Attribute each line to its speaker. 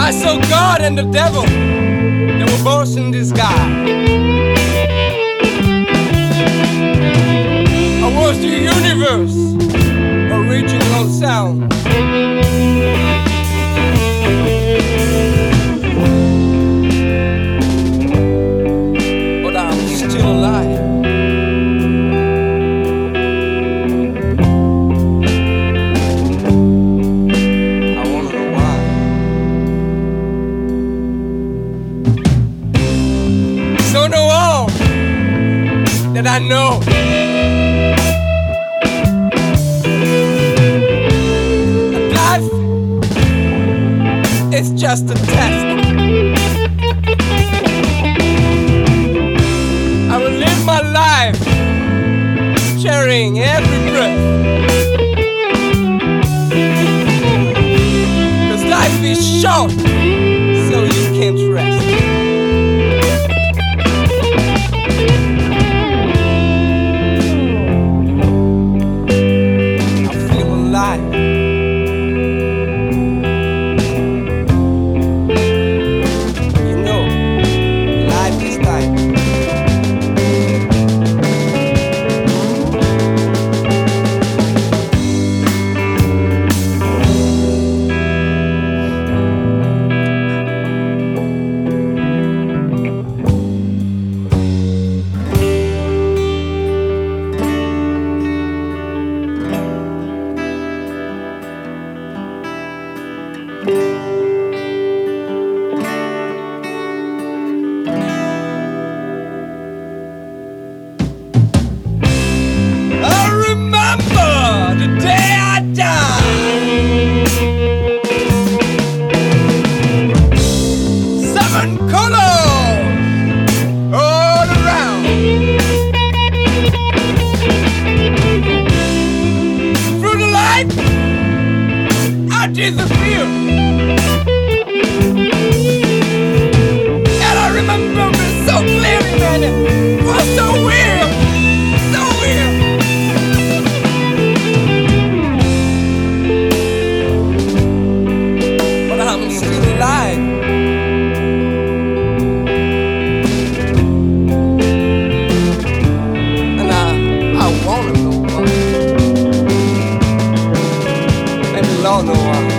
Speaker 1: I saw God and the devil, they were both in disguise. I was the universe, original sound. But I'm still alive. I wanna know why. So know all that I know. It's just a test. I will live my life sharing every breath. 'Cause life is short, so you can't rest. I feel alive. Disappear. And I remember it so clearly, man. It was so weird, so weird. But I'm still alive. And I wanna know why. Maybe Lord know why.